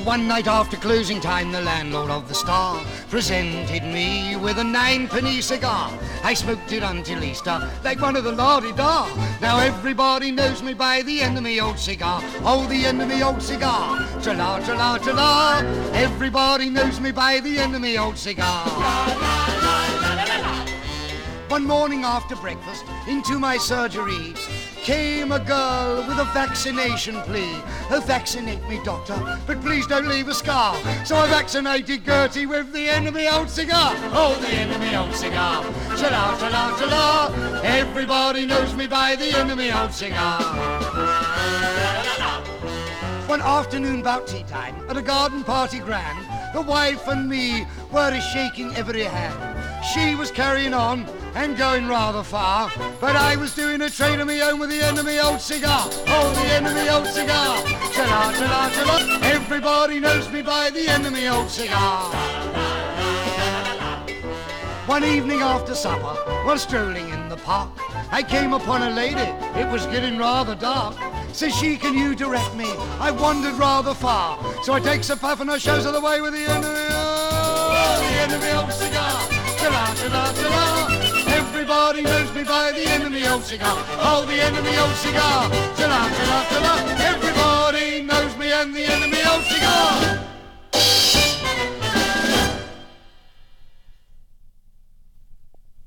One night after closing time, the landlord of the Star presented me with a 9-penny cigar. I smoked it until Easter, like one of the la-di-da. Now everybody knows me by the end of me old cigar. Oh, the end of me old cigar. Cha-la, cha-la, cha-la. Everybody knows me by the end of me old cigar. One morning after breakfast, into my surgery came a girl with a vaccination plea. Oh, vaccinate me, doctor, but please don't leave a scar. So I vaccinated Gertie with the end of me old cigar. Oh, the end of me old cigar. Cha-la, cha-la, cha-la. Everybody knows me by the end of me old cigar. One afternoon about tea time, at a garden party grand, the wife and me were a-shaking every hand. She was carrying on and going rather far, but I was doing a train of me own with the end of me old cigar. Oh, the end of me old cigar. Cha-la, cha-la, cha-la. Everybody knows me by the end of me old cigar. One evening after supper, while strolling in the park, I came upon a lady. It was getting rather dark. Says she, can you direct me? I wandered rather far. So I takes a puff and I shows her the way with the end of me old cigar. Cha-la, cha-la, cha-la. Everybody knows me by the end of me old cigar. Oh, the end of me old cigar. Ta-la, ta-la, ta-la. Everybody knows me and the end of me old cigar.